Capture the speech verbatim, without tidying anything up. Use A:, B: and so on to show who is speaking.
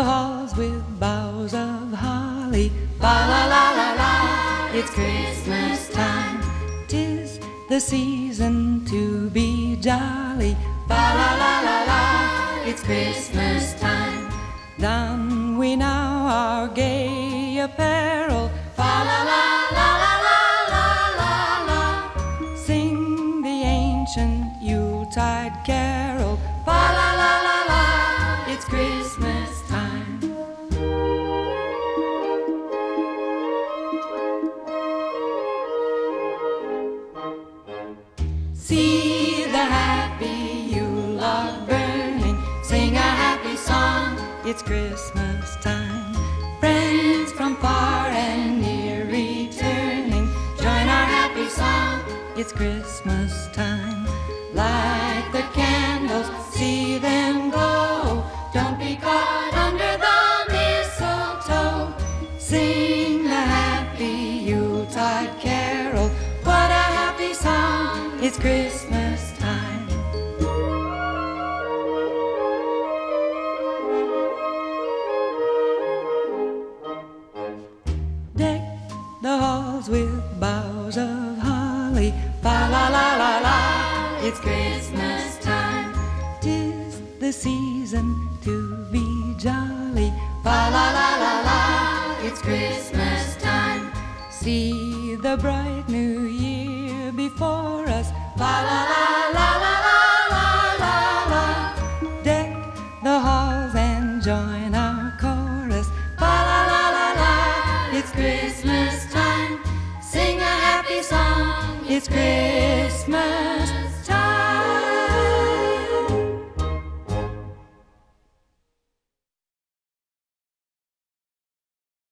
A: the halls with boughs of holly. Fa la la la la, it's Christmas time. 'Tis the season to be jolly. Fa la la la la, it's Christmas time. Don we now our gay apparel. Fa la la la la la la la la. Sing the ancient Yuletide carol. Fa la la la la, it's Christmas time. See the happy Yule log burning, sing a happy song, it's Christmas time. Friends from far and near returning, join our happy song, it's Christmas time. Light the candles, see them glow, don't be caught under the mistletoe. Sing the happy Yuletide carol, what a happy song, it's Christmas time. Deck the halls with boughs of holly. Fa la la la la, it's Christmas time. 'Tis the season to be jolly. Fa la la la la, it's Christmas time. See the bright new year before us. Fa la la la la la la la la. Deck the halls and join our chorus. Fa la la la la, it's Christmas time. Sing a happy song, it's Christmas